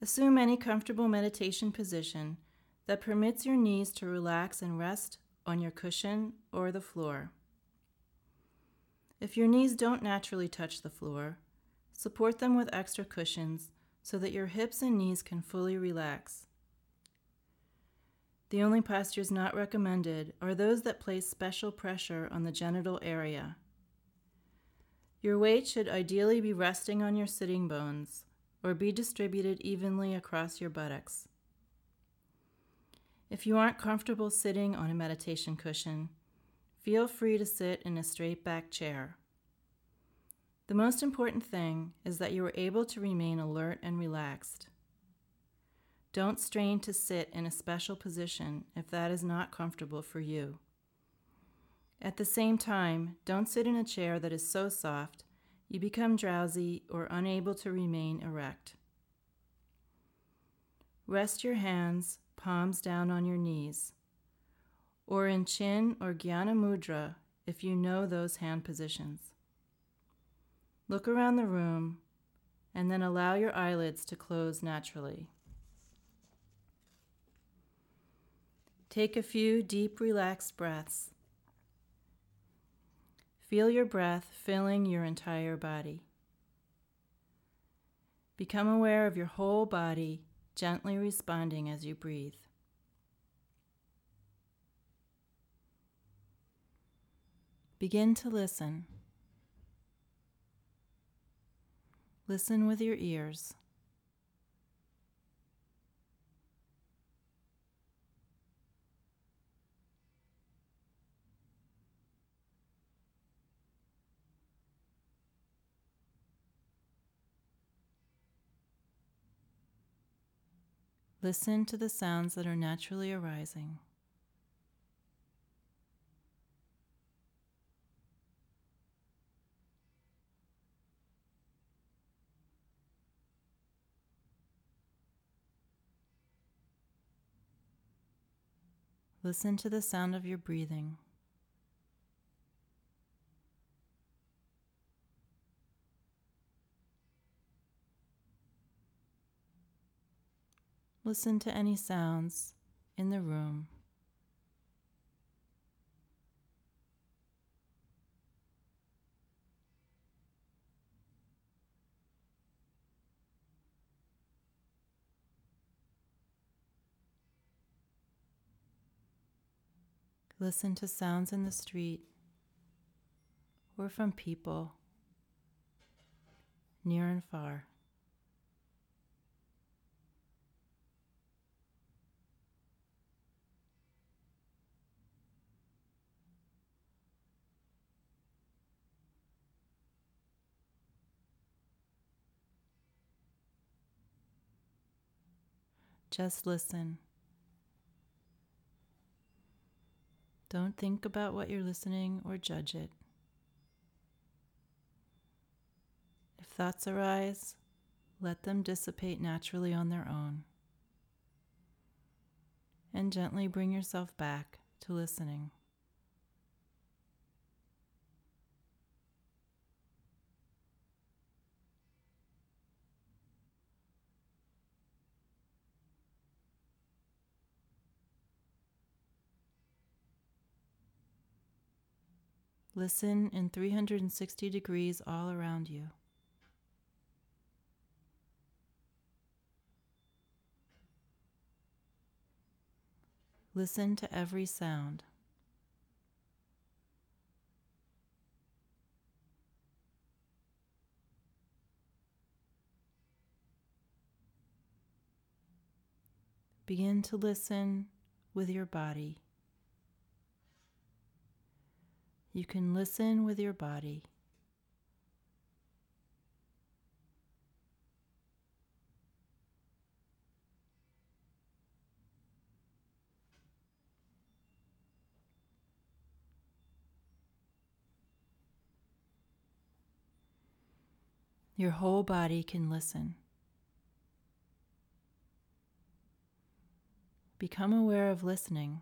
Assume any comfortable meditation position that permits your knees to relax and rest on your cushion or the floor. If your knees don't naturally touch the floor, support them with extra cushions so that your hips and knees can fully relax. The only postures not recommended are those that place special pressure on the genital area. Your weight should ideally be resting on your sitting bones or be distributed evenly across your buttocks. If you aren't comfortable sitting on a meditation cushion, feel free to sit in a straight-back chair. The most important thing is that you are able to remain alert and relaxed. Don't strain to sit in a special position if that is not comfortable for you. At the same time, don't sit in a chair that is so soft you become drowsy or unable to remain erect. Rest your hands, palms down on your knees, or in Chin or Jnana Mudra if you know those hand positions. Look around the room and then allow your eyelids to close naturally. Take a few deep, relaxed breaths. Feel your breath filling your entire body. Become aware of your whole body gently responding as you breathe. Begin to listen. Listen with your ears. Listen to the sounds that are naturally arising. Listen to the sound of your breathing. Listen to any sounds in the room. Listen to sounds in the street or from people near and far. Just listen. Don't think about what you're listening or judge it. If thoughts arise, let them dissipate naturally on their own. And gently bring yourself back to listening. Listen in 360 degrees all around you. Listen to every sound. Begin to listen with your body. You can listen with your body. Your whole body can listen. Become aware of listening.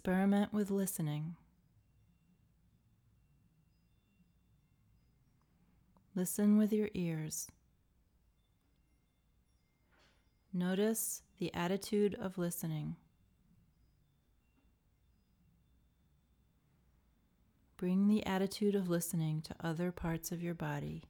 Experiment with listening. Listen with your ears. Notice the attitude of listening. Bring the attitude of listening to other parts of your body.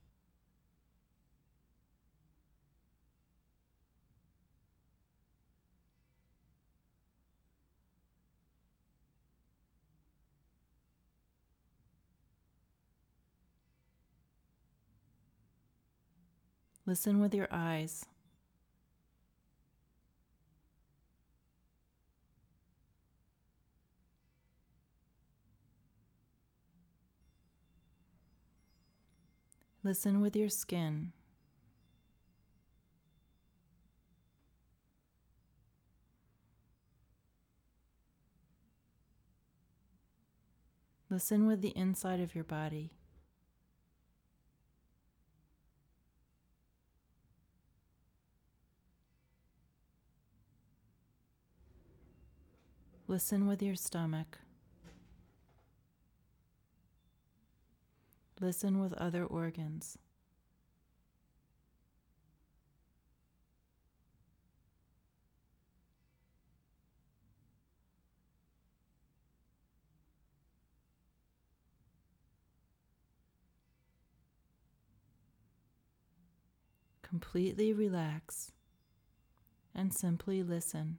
Listen with your eyes. Listen with your skin. Listen with the inside of your body. Listen with your stomach. Listen with other organs. Completely relax and simply listen.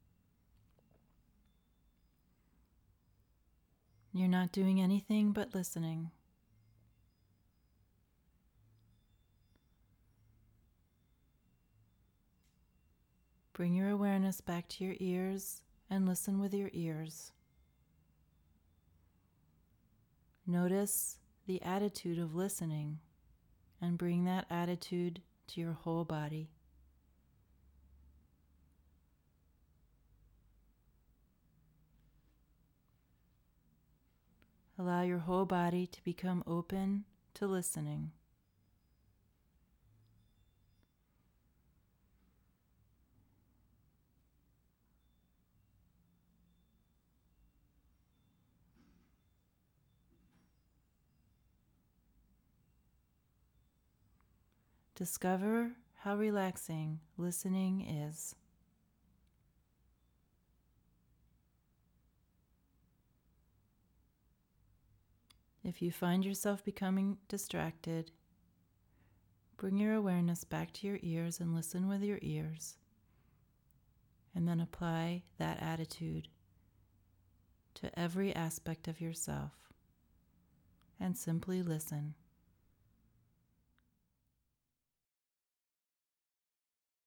You're not doing anything but listening. Bring your awareness back to your ears and listen with your ears. Notice the attitude of listening and bring that attitude to your whole body. Allow your whole body to become open to listening. Discover how relaxing listening is. If you find yourself becoming distracted, bring your awareness back to your ears and listen with your ears, and then apply that attitude to every aspect of yourself, and simply listen.